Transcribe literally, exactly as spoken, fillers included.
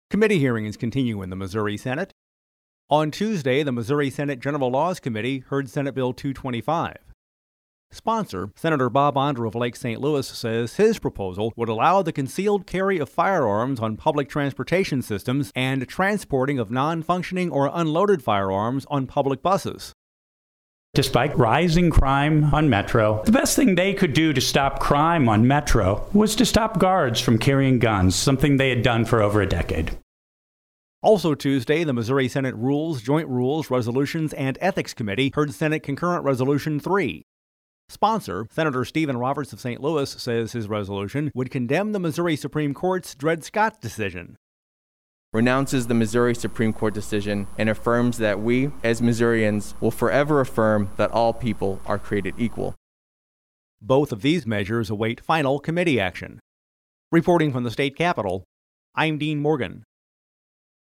Committee hearings continue in the Missouri Senate. On Tuesday, the Missouri Senate General Laws Committee heard Senate Bill two twenty-five. Sponsor, Senator Bob Onder of Lake Saint Louis, says his proposal would allow the concealed carry of firearms on public transportation systems and transporting of non-functioning or unloaded firearms on public buses. Despite rising crime on Metro, the best thing they could do to stop crime on Metro was to stop guards from carrying guns, something they had done for over a decade. Also Tuesday, the Missouri Senate Rules, Joint Rules, Resolutions, and Ethics Committee heard Senate Concurrent Resolution three. Sponsor, Senator Stephen Roberts of Saint Louis, says his resolution would condemn the Missouri Supreme Court's Dred Scott decision. Renounces the Missouri Supreme Court decision and affirms that we, as Missourians, will forever affirm that all people are created equal. Both of these measures await final committee action. Reporting from the state capitol, I'm Dean Morgan.